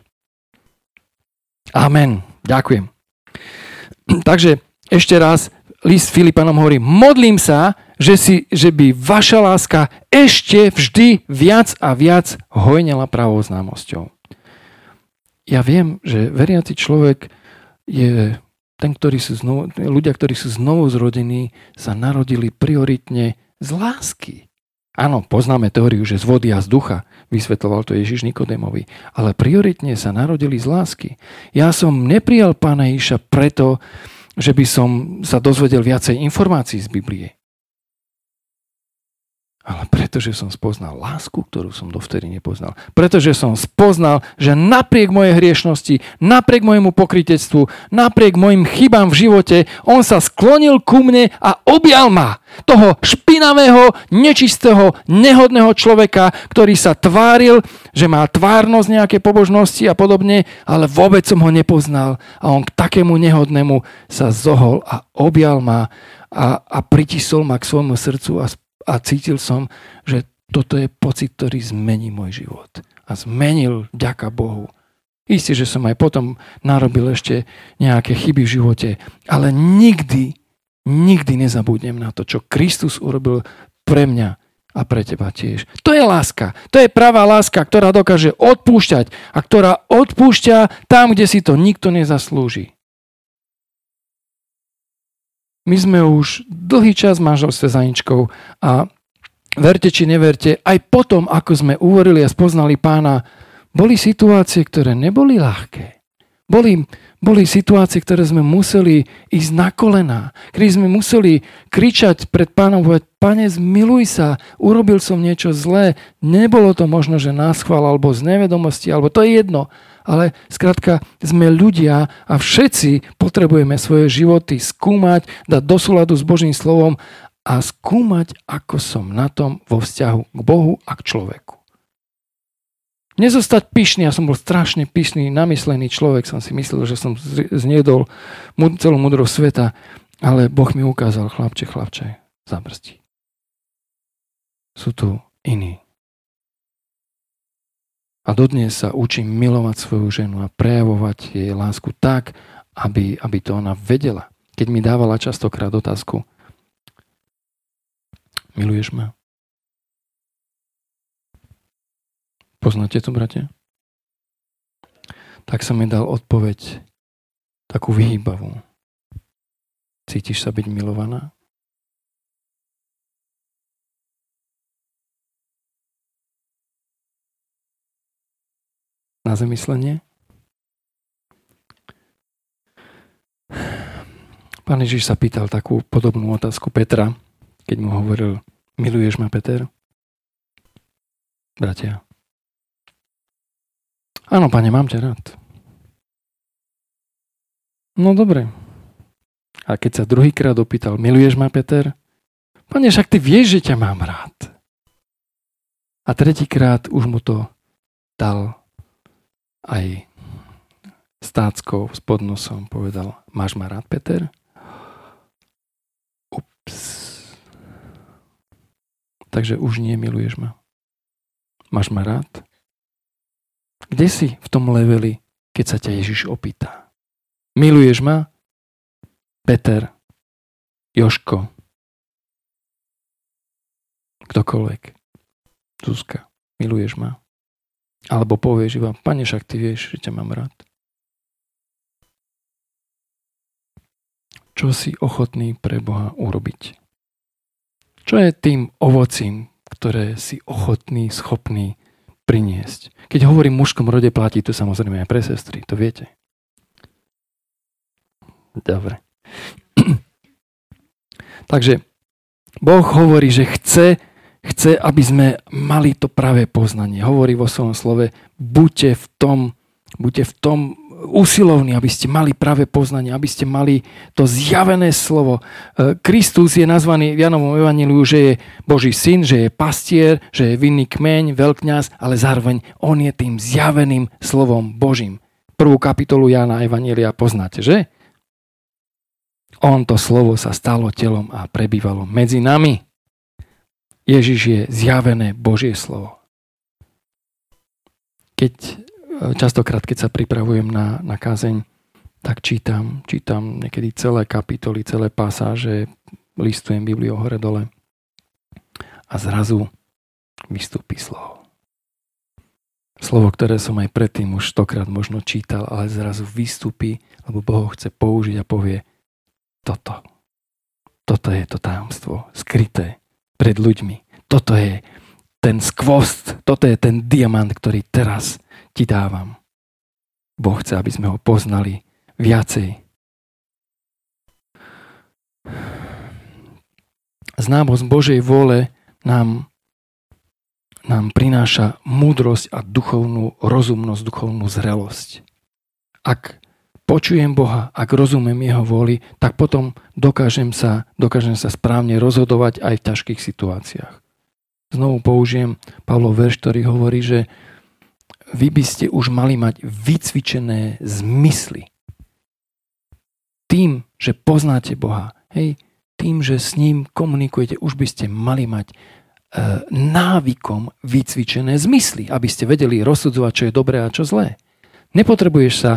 Amen. Ďakujem. Takže ešte raz list Filipanom hovorí, modlím sa, že, si, že by vaša láska ešte vždy viac a viac hojnela pravou známosťou. Ja viem, že veriaci človek je ten, ktorý sú znovu, ľudia, ktorí sú znovu zrodení, sa narodili prioritne z lásky. Áno, poznáme teóriu, že z vody a z ducha, vysvetľoval to Ježiš Nikodémovi, ale prioritne sa narodili z lásky. Ja som neprijal Pána Ježiša preto, že by som sa dozvedel viacej informácií z Biblie. Ale pretože som spoznal lásku, ktorú som dovtedy nepoznal. Pretože som spoznal, že napriek mojej hriešnosti, napriek mojemu pokrytectvu, napriek mojim chybám v živote, on sa sklonil ku mne a objal ma. Toho špinavého, nečistého, nehodného človeka, ktorý sa tváril, že má tvárnosť nejaké pobožnosti a podobne, ale vôbec som ho nepoznal. A on k takému nehodnému sa zohol a objal ma a, a pritisol ma k svojmu srdcu a A cítil som, že toto je pocit, ktorý zmení môj život. A zmenil, vďaka Bohu. Isté, že som aj potom narobil ešte nejaké chyby v živote, ale nikdy, nikdy nezabudnem na to, čo Kristus urobil pre mňa a pre teba tiež. To je láska. To je pravá láska, ktorá dokáže odpúšťať a ktorá odpúšťa tam, kde si to nikto nezaslúži. My sme už dlhý čas v manželstve s Aničkou a verte či neverte, aj potom, ako sme uverili a spoznali Pána, boli situácie, ktoré neboli ľahké. Boli, boli situácie, ktoré sme museli ísť na kolená, kedy sme museli kričať pred Pánom, povedať, Pane, zmiluj sa, urobil som niečo zlé, nebolo to možno, že náschvál, alebo z nevedomosti, alebo to je jedno, ale skrátka sme ľudia a všetci potrebujeme svoje životy skúmať, dať do súladu s Božím slovom a skúmať, ako som na tom vo vzťahu k Bohu a k človeku. Nezostať pyšný, ja som bol strašne pyšný, namyslený človek, som si myslel, že som zniedol celú múdrosť sveta, ale Boh mi ukázal, chlapče, chlapče, zabrzdí. Sú tu iní. A dodnes sa učím milovať svoju ženu a prejavovať jej lásku tak, aby, aby to ona vedela. Keď mi dávala častokrát otázku, miluješ ma? Poznáte to, bratia? Tak som mi dal odpoveď takú vyhýbavú. Cítiš sa byť milovaná? Na zamyslenie? Pán Ježiš sa pýtal takú podobnú otázku Petra, keď mu hovoril, miluješ ma, Peter? Bratia. Áno, Pane, mám ťa rád. No dobre. A keď sa druhýkrát opýtal, miluješ ma, Peter? Pane, však ty vieš, že ťa mám rád. A tretíkrát už mu to dal aj stáckou s podnosom. Povedal, máš ma rád, Peter? Ups. Takže už nie miluješ ma. Máš ma rád? Kde si v tom leveli, keď sa ťa Ježiš opýta? Miluješ ma? Peter, Joško, ktokoľvek, Zuzka, miluješ ma? Alebo povieš iba, Pane, však ty vieš, že ťa mám rád. Čo si ochotný pre Boha urobiť? Čo je tým ovocím, ktoré si ochotný, schopný priniesť? Keď hovorím mužskom rode, platí to samozrejme aj pre sestry, to viete. Dobre. Takže Boh hovorí, že chce, chce, aby sme mali to pravé poznanie. Hovorí vo svojom slove, buďte v tom, buďte v tom usilovní, aby ste mali pravé poznanie, aby ste mali to zjavené slovo. Kristus je nazvaný v Janovom evanjeliu, že je Boží syn, že je pastier, že je vinný kmeň, veľkňaz, ale zároveň on je tým zjaveným slovom Božím. Prvú kapitolu Jána evanjelia poznáte, že? On, to slovo, sa stalo telom a prebývalo medzi nami. Ježiš je zjavené Božie slovo. Keď Častokrát, keď sa pripravujem na, na kázeň, tak čítam, čítam niekedy celé kapitoly, celé pasáže, listujem Bibliu hore dole a zrazu vystúpi slovo. Slovo, ktoré som aj predtým už stokrát možno čítal, ale zrazu vystúpi, lebo Boh chce použiť a povie toto. Toto je to tajomstvo skryté pred ľuďmi. Toto je ten skvost, toto je ten diamant, ktorý teraz ti dávam. Boh chce, aby sme ho poznali viacej. Známosť Božej vôle nám, nám prináša múdrosť a duchovnú rozumnosť, duchovnú zrelosť. Ak počujem Boha, ak rozumiem jeho vôli, tak potom dokážem sa, dokážem sa správne rozhodovať aj v ťažkých situáciách. Znovu použijem Pavlov verš, ktorý hovorí, že vy by ste už mali mať vycvičené zmysly. Tým, že poznáte Boha, hej, tým, že s ním komunikujete, už by ste mali mať e, návykom vycvičené zmysly, aby ste vedeli rozsudzovať, čo je dobré a čo zlé. Nepotrebuješ sa e,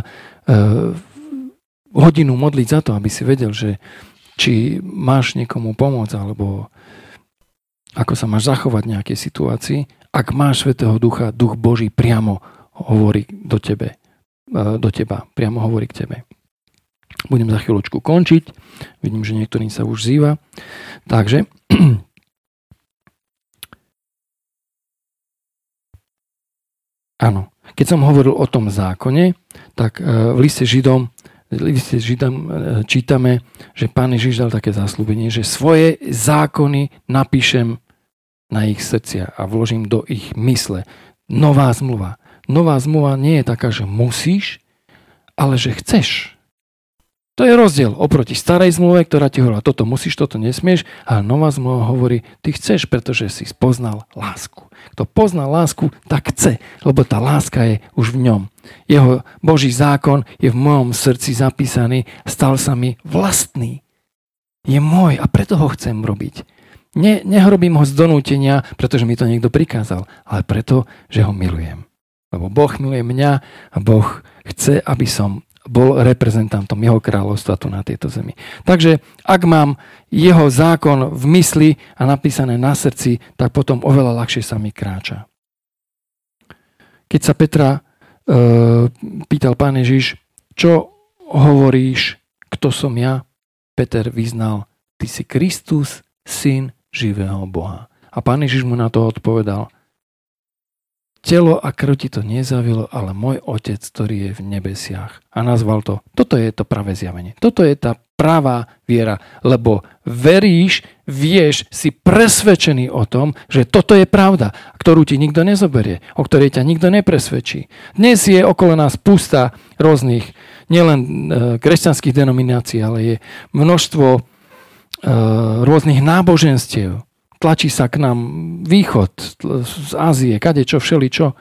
hodinu modliť za to, aby si vedel, že či máš niekomu pomôcť, alebo ako sa máš zachovať v nejakej situácii. Ak máš Svätého Ducha, Duch Boží priamo hovorí do tebe, do teba, priamo hovorí k tebe. Budem za chvíľočku končiť. Vidím, že niektorý sa už zýva. Takže áno, keď som hovoril o tom zákone, tak v liste Židom, v liste Židom čítame, že Pán Ježiš dal také zasľúbenie, že svoje zákony napíšem na ich srdcia a vložím do ich mysle. Nová zmluva. Nová zmluva nie je taká, že musíš, ale že chceš. To je rozdiel oproti starej zmluve, ktorá ti hovorila, toto musíš, toto nesmieš, a nová zmluva hovorí, ty chceš, pretože si spoznal lásku. Kto pozná lásku, tak chce, lebo tá láska je už v ňom. Jeho Boží zákon je v mojom srdci zapísaný, stal sa mi vlastný. Je môj a preto ho chcem robiť. Ne, nehrobím ho z donútenia, pretože mi to niekto prikázal, ale preto, že ho milujem. Lebo Boh miluje mňa a Boh chce, aby som bol reprezentantom jeho kráľovstva tu na tejto zemi. Takže ak mám jeho zákon v mysli a napísané na srdci, tak potom oveľa ľahšie sa mi kráča. Keď sa Petra e, pýtal Pán Ježiš, čo hovoríš, kto som ja? Peter vyznal, ty si Kristus, syn živého Boha. A Pán Ježiš mu na to odpovedal, telo a krv ti to nezavilo, ale môj Otec, ktorý je v nebesiach. A nazval to, toto je to pravé zjavenie. Toto je tá pravá viera, lebo veríš, vieš, si presvedčený o tom, že toto je pravda, ktorú ti nikto nezoberie, o ktorej ťa nikto nepresvedčí. Dnes je okolo nás pusta rôznych, nielen e, kresťanských denominácií, ale je množstvo e, rôznych náboženstiev. Tlačí sa k nám východ z Ázie, kadečo, všeličo.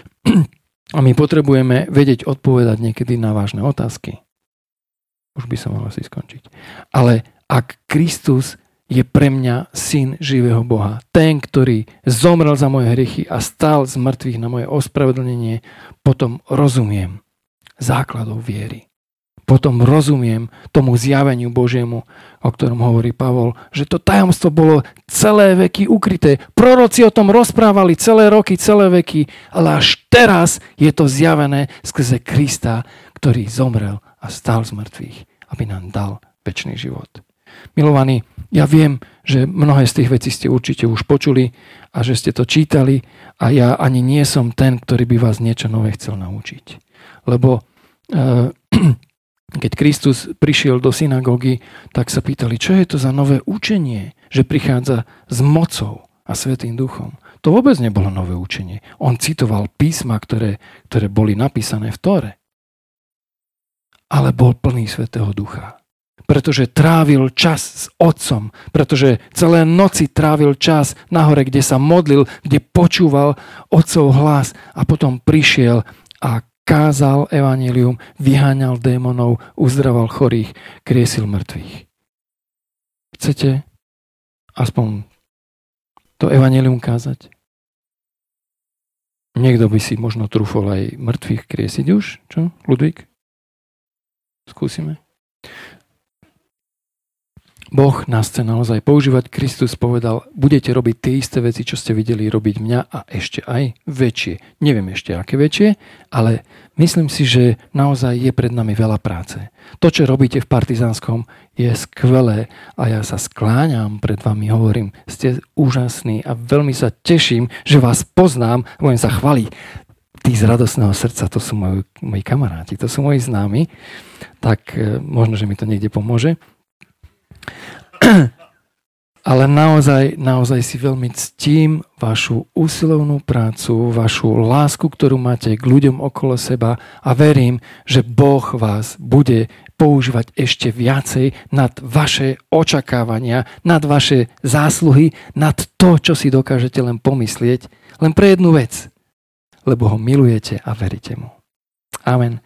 A my potrebujeme vedieť odpovedať niekedy na vážne otázky. Už by som mal asi skončiť. Ale ak Kristus je pre mňa syn živého Boha, ten, ktorý zomrel za moje hriechy a stál z mŕtvych na moje ospravedlnenie, potom rozumiem základov viery. Potom rozumiem tomu zjaveniu Božiemu, o ktorom hovorí Pavol, že to tajomstvo bolo celé veky ukryté. Proroci o tom rozprávali celé roky, celé veky, ale až teraz je to zjavené skrze Krista, ktorý zomrel a stál z mŕtvych, aby nám dal večný život. Milovaní, ja viem, že mnohé z tých vecí ste určite už počuli a že ste to čítali a ja ani nie som ten, ktorý by vás niečo nové chcel naučiť. Lebo uh, keď Kristus prišiel do synagógy, tak sa pýtali, čo je to za nové učenie, že prichádza s mocou a Svätým Duchom. To vôbec nebolo nové učenie. On citoval písma, ktoré, ktoré boli napísané v Tóre. Ale bol plný Svätého Ducha. Pretože trávil čas s Otcom, pretože celé noci trávil čas na hore, kde sa modlil, kde počúval Otcov hlas a potom prišiel a kázal evanjelium, vyháňal démonov, uzdraval chorých, kriesil mŕtvych. Chcete aspoň to evanjelium kázať? Niekto by si možno trúfol aj mŕtvych kriesiť už, čo? Ludvík? Skúsime. Boh nás chce naozaj používať. Kristus povedal, budete robiť tie isté veci, čo ste videli robiť mňa a ešte aj väčšie. Neviem ešte aké väčšie, ale myslím si, že naozaj je pred nami veľa práce. To, čo robíte v Partizánskom, je skvelé a ja sa skláňam pred vami, hovorím, ste úžasní a veľmi sa teším, že vás poznám, budem sa chváliť. Tí z radosného srdca, to sú moji, moji kamaráti, to sú moji známi, tak možno, že mi to niekde pomôže. Ale naozaj, naozaj si veľmi ctím vašu usilovnú prácu, vašu lásku, ktorú máte k ľuďom okolo seba a verím, že Boh vás bude používať ešte viacej nad vaše očakávania, nad vaše zásluhy, nad to, čo si dokážete len pomyslieť, len pre jednu vec, lebo ho milujete a veríte mu. Amen.